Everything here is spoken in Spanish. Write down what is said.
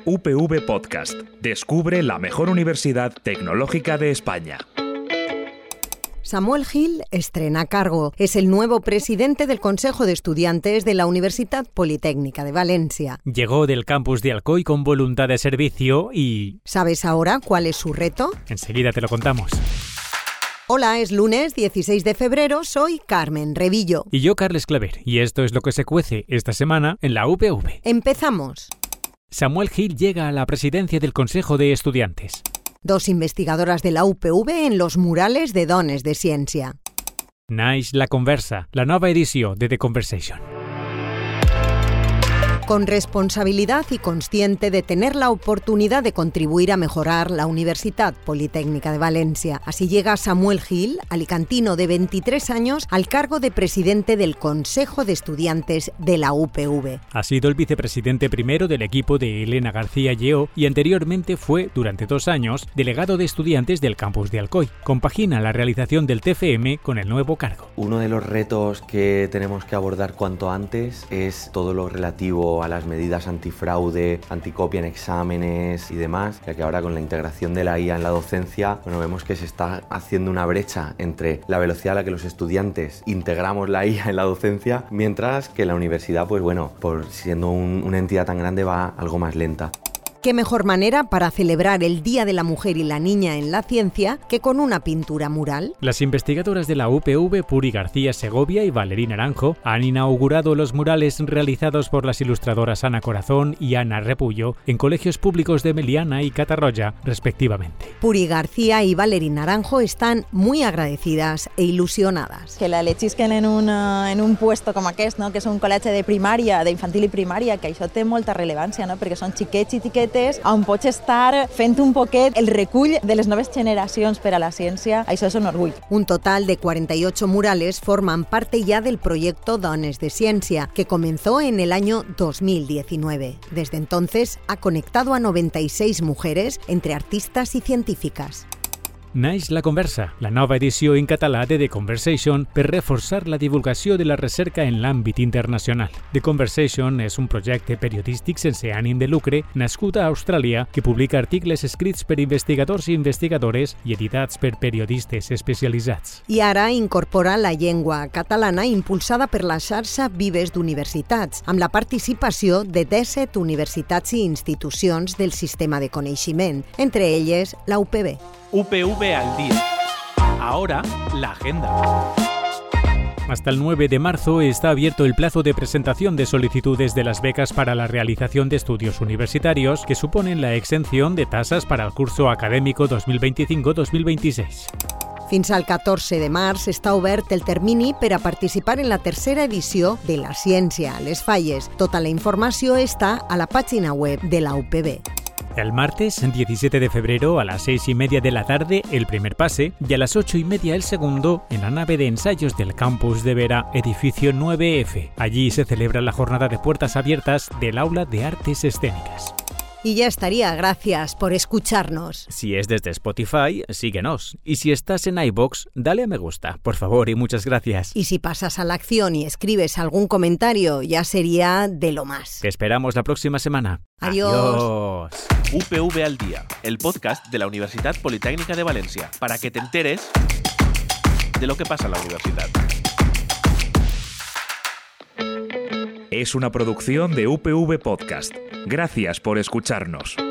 UPV Podcast. Descubre la mejor universidad tecnológica de España. Samuel Gil estrena cargo. Es el nuevo presidente del Consejo de Estudiantes de la Universitat Politécnica de Valencia. Llegó del campus de Alcoy con voluntad de servicio y... ¿Sabes ahora cuál es su reto? Enseguida te lo contamos. Hola, es lunes 16 de febrero, soy Carmen Revillo. Y yo, Carles Claver, y esto es lo que se cuece esta semana en la UPV. Empezamos. Samuel Gil llega a la presidencia del Consejo de Estudiantes. 2 investigadoras de la UPV en los murales de Dones de Ciència. Naix la conversa, la nova edició de The Conversation. Con responsabilidad y consciente de tener la oportunidad de contribuir a mejorar la Universitat Politécnica de Valencia. Así llega Samuel Gil, alicantino de 23 años, al cargo de presidente del Consejo de Estudiantes de la UPV. Ha sido el vicepresidente primero del equipo de Elena García Lleó y anteriormente fue, durante 2 años, delegado de estudiantes del campus de Alcoy. Compagina la realización del TFM con el nuevo cargo. Uno de los retos que tenemos que abordar cuanto antes es todo lo relativo a las medidas antifraude, anticopia en exámenes y demás, ya que ahora con la integración de la IA en la docencia, vemos que se está haciendo una brecha entre la velocidad a la que los estudiantes integramos la IA en la docencia, mientras que la universidad, por siendo una entidad tan grande, va algo más lenta. ¿Qué mejor manera para celebrar el Día de la Mujer y la Niña en la Ciencia que con una pintura mural? Las investigadoras de la UPV, Puri García Segovia y Valerí Naranjo, han inaugurado los murales realizados por las ilustradoras Ana Corazón y Ana Repullo en colegios públicos de Meliana y Catarroja, respectivamente. Puri García y Valerí Naranjo están muy agradecidas e ilusionadas. Que la elegisquen en un puesto com aquest, no? Que és un col·legi de primària, d'infantil i primària, que això té molta rellevància, no? Perquè són xiquets i tiquetes on pots estar fent un poquet el recull de les noves generacions per a la ciència. Això és un orgull. Un total de 48 murales forman parte ya del proyecto Dones de Ciència, que comenzó en el año 2019. Desde entonces ha conectado a 96 mujeres entre artistas y científicas. Naix la conversa, la nova edició en català de The Conversation per reforçar la divulgació de la recerca en l'àmbit internacional. The Conversation és un projecte periodístic sense ànim de lucre nascut a Austràlia que publica articles escrits per investigadors i investigadores i editats per periodistes especialitzats. I ara incorpora la llengua catalana impulsada per la xarxa Vives d'Universitats, amb la participació de 17 universitats i institucions del sistema de coneixement, entre elles la UPV. UPV al día. Ahora, la agenda. Hasta el 9 de marzo está abierto el plazo de presentación de solicitudes de las becas para la realización de estudios universitarios que suponen la exención de tasas para el curso acadèmico 2025-2026. Fins al 14 de març està obert el termini per a participar en la tercera edició de La Ciència a les Falles. Tota la informació està a la pàgina web de la UPV. El martes, 17 de febrero, a las 6:30 de la tarde, el primer pase, y a las 8:30 el segundo, en la nave de ensayos del campus de Vera, edificio 9F. Allí se celebra la jornada de puertas abiertas del Aula de Artes Escénicas. Y ya estaría, gracias por escucharnos. Si es desde Spotify, síguenos. Y si estás en iVoox, dale a me gusta, por favor, y muchas gracias. Y si pasas a la acción y escribes algún comentario, ya sería de lo más. Te esperamos la próxima semana. Adiós. UPV al día, el podcast de la Universitat Politécnica de Valencia, para que te enteres de lo que pasa en la universidad. Es una producción de UPV Podcast. Gracias por escucharnos.